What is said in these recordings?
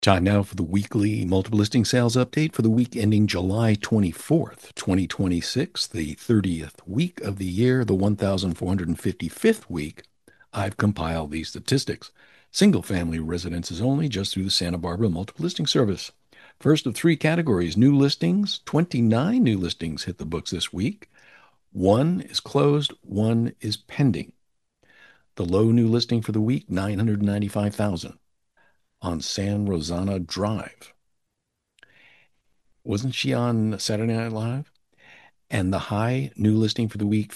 Time now for the weekly multiple listing sales update for the week ending July 24th, 2026, the 30th week of the year, the 1455th week. I've compiled these statistics. Single family residences only, just through the Santa Barbara Multiple Listing Service. First of three categories, new listings. 29 new listings hit the books this week. One is closed, one is pending. The low new listing for the week, 995,000 on San Rosana Drive. Wasn't she on Saturday Night Live? And the high new listing for the week,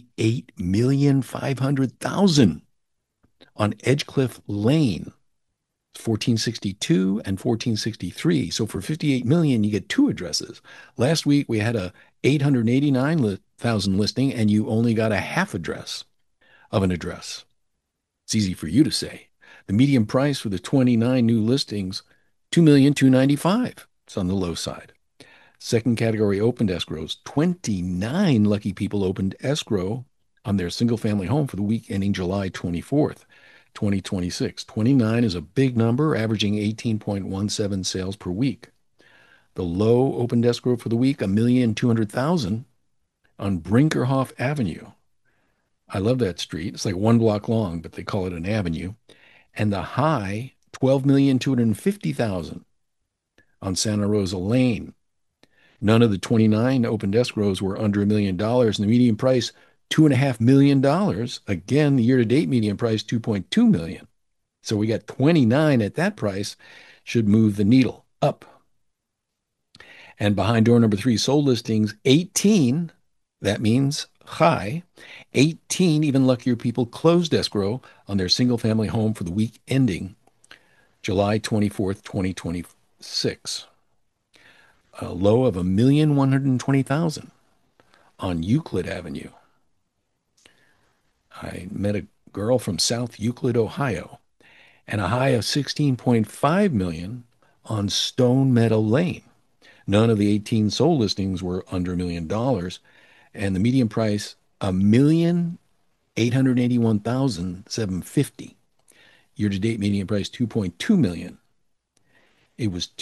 58,500,000 on Edgecliff Lane, 1462 and 1463. So for 58 million, you get two addresses. Last week we had a 889,000 listing and you only got a half address of an address. It's easy for you to say. The median price for the 29 new listings, 2,295,000. It's on the low side. Second category opened escrows. 29 lucky people opened escrow on their single family home for the week ending July 24th, 2026. 29 is a big number, averaging 18.17 sales per week. The low opened escrow for the week, 1,200,000 on Brinkerhoff Avenue. I love that street. It's like one block long, but they call it an avenue. And the high, 12,250,000 on Santa Rosa Lane. None of the 29 opened escrows were under $1 million, and the median price, $2.5 million. Again, the year-to-date median price, $2.2 million. So we got 29 at that price, should move the needle up. And behind door number 3, sold listings, 18. That means high. 18 even luckier people closed escrow on their single-family home for the week ending July 24th, 2026. A low of 1,120,000 on Euclid Avenue. I met a girl from South Euclid, Ohio, and a high of 16.5 million on Stone Meadow Lane. None of the 18 sold listings were under $1 million, and the median price, 1,881,750. Year-to-date median price, 2.2 million. It was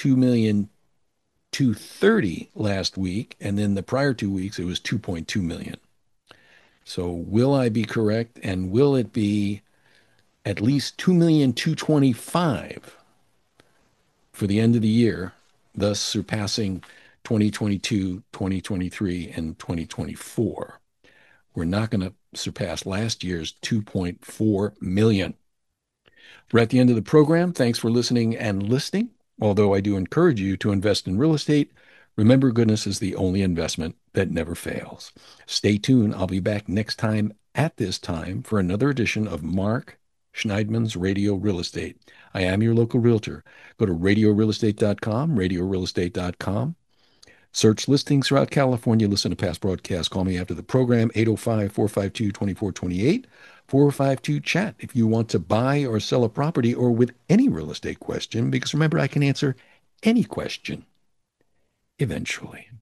2,230,000 last week, and then the prior 2 weeks it was 2.2 million. So will I be correct, and will it be at least 2,225,000 for the end of the year, thus surpassing 2022, 2023, and 2024? We're not going to surpass last year's 2.4 million. We're at the end of the program. Thanks for listening and listening. Although I do encourage you to invest in real estate, remember, goodness is the only investment that never fails. Stay tuned. I'll be back next time at this time for another edition of Mark Schneidman's Radio Real Estate. I am your local realtor. Go to radiorealestate.com, radiorealestate.com. Search listings throughout California. Listen to past broadcasts. Call me after the program, 805-452-2428, 452-CHAT if you want to buy or sell a property or with any real estate question, because remember, I can answer any question eventually.